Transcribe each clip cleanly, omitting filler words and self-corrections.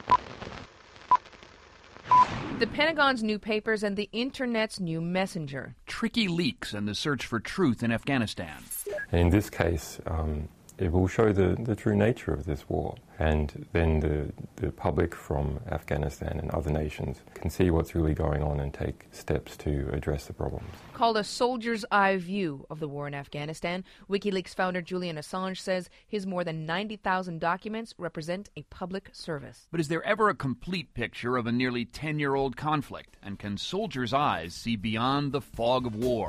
The Pentagon's new papers and the Internet's new messenger. Tricky leaks and the search for truth in Afghanistan. And in this case, it will show the true nature of this war. And then the public from Afghanistan and other nations can see what's really going on and take steps to address the problems. Called a soldier's eye view of the war in Afghanistan, WikiLeaks founder Julian Assange says his more than 90,000 documents represent a public service. But is there ever a complete picture of a nearly 10-year-old conflict? And can soldiers' eyes see beyond the fog of war?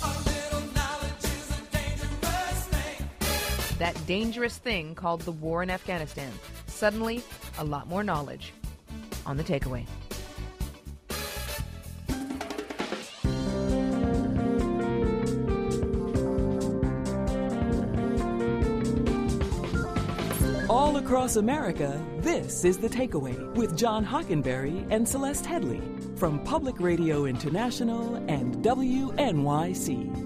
That dangerous thing called the war in Afghanistan. Suddenly, a lot more knowledge on The Takeaway. All across America, this is The Takeaway with John Hockenberry and Celeste Headley from Public Radio International and WNYC.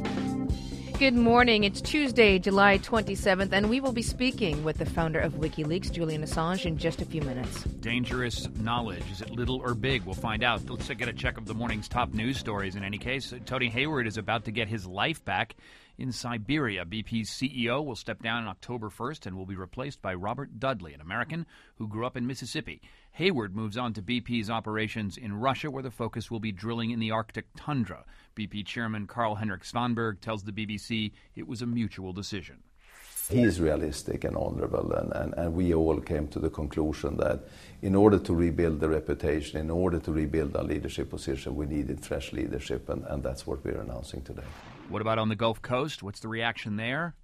Good morning. It's Tuesday, July 27th, and we will be speaking with the founder of WikiLeaks, Julian Assange, in just a few minutes. Dangerous knowledge. Is it little or big? We'll find out. Let's get a check of the morning's top news stories in any case. Tony Hayward is about to get his life back in Siberia. BP's CEO will step down on October 1st and will be replaced by Robert Dudley, an American who grew up in Mississippi. Hayward moves on to BP's operations in Russia, where the focus will be drilling in the Arctic tundra. BP chairman Carl-Henrik Svanberg tells the BBC it was a mutual decision. He is realistic and honorable, and we all came to the conclusion that in order to rebuild the reputation, in order to rebuild our leadership position, we needed fresh leadership, and that's what we're announcing today. What about on the Gulf Coast? What's the reaction there?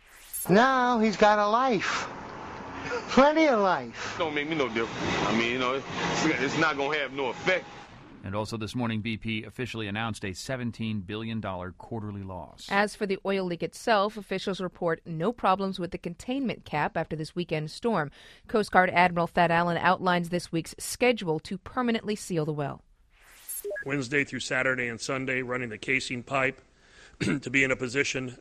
Now he's got a life. Plenty of life. Don't make me no difference. I mean, it's not going to have no effect. And also this morning, BP officially announced a $17 billion quarterly loss. As for the oil leak itself, officials report no problems with the containment cap after this weekend storm. Coast Guard Admiral Thad Allen outlines this week's schedule to permanently seal the well. Wednesday through Saturday and Sunday, running the casing pipe to be in a position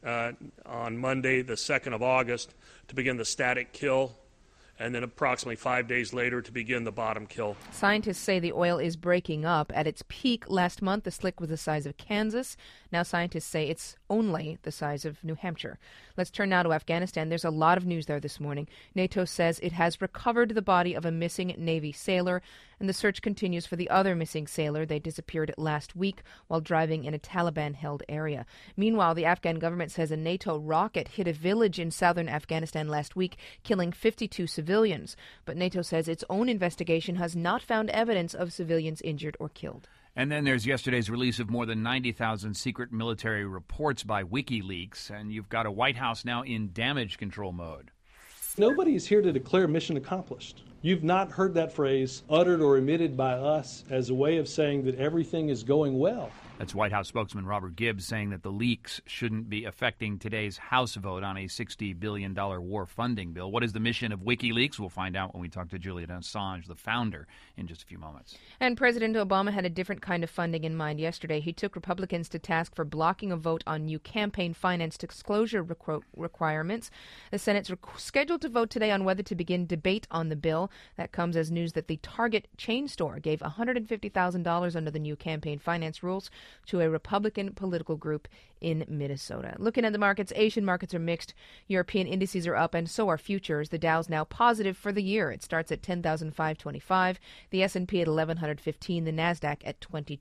on Monday, the 2nd of August, to begin the static kill, and then approximately 5 days later to begin the bottom kill. Scientists say the oil is breaking up. At its peak last month, the slick was the size of Kansas. Now scientists say it's only the size of New Hampshire. Let's turn now to Afghanistan. There's a lot of news there this morning. NATO says it has recovered the body of a missing Navy sailor, and the search continues for the other missing sailor. They disappeared last week while driving in a Taliban-held area. Meanwhile, the Afghan government says a NATO rocket hit a village in southern Afghanistan last week, killing 52 civilians. But NATO says its own investigation has not found evidence of civilians injured or killed. And then there's yesterday's release of more than 90,000 secret military reports by WikiLeaks, and you've got a White House now in damage control mode. Nobody is here to declare mission accomplished. You've not heard that phrase uttered or emitted by us as a way of saying that everything is going well. That's White House spokesman Robert Gibbs saying that the leaks shouldn't be affecting today's House vote on a $60 billion war funding bill. What is the mission of WikiLeaks? We'll find out when we talk to Julian Assange, the founder, in just a few moments. And President Obama had a different kind of funding in mind yesterday. He took Republicans to task for blocking a vote on new campaign finance disclosure requirements. The Senate's scheduled to vote today on whether to begin debate on the bill. That comes as news that the Target chain store gave $150,000 under the new campaign finance rules to a Republican political group in Minnesota. Looking at the markets, Asian markets are mixed. European indices are up, and so are futures. The Dow's now positive for the year. It starts at 10,525. The S&P at 1,115. The Nasdaq at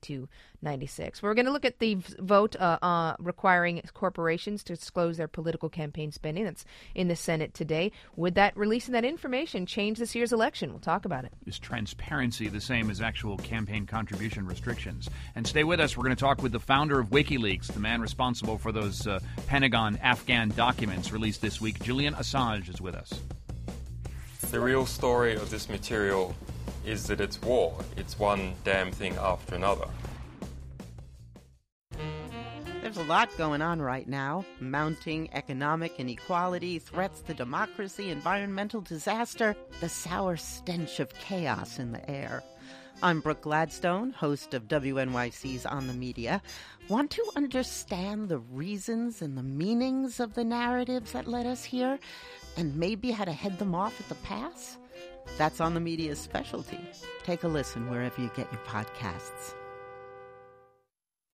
2296. We're going to look at the vote requiring corporations to disclose their political campaign spending. That's in the Senate today. Would that releasing that information change this year's election? We'll talk about it. Is transparency the same as actual campaign contribution restrictions? And stay with us. We're going to talk with the founder of WikiLeaks, the man responsible for those Pentagon Afghan documents released this week. Julian Assange is with us. The real story of this material is that it's war. It's one damn thing after another. There's a lot going on right now. Mounting economic inequality, threats to democracy, environmental disaster, the sour stench of chaos in the air. I'm Brooke Gladstone, host of WNYC's On the Media. Want to understand the reasons and the meanings of the narratives that led us here, and maybe how to head them off at the pass? That's On the Media's specialty. Take a listen wherever you get your podcasts.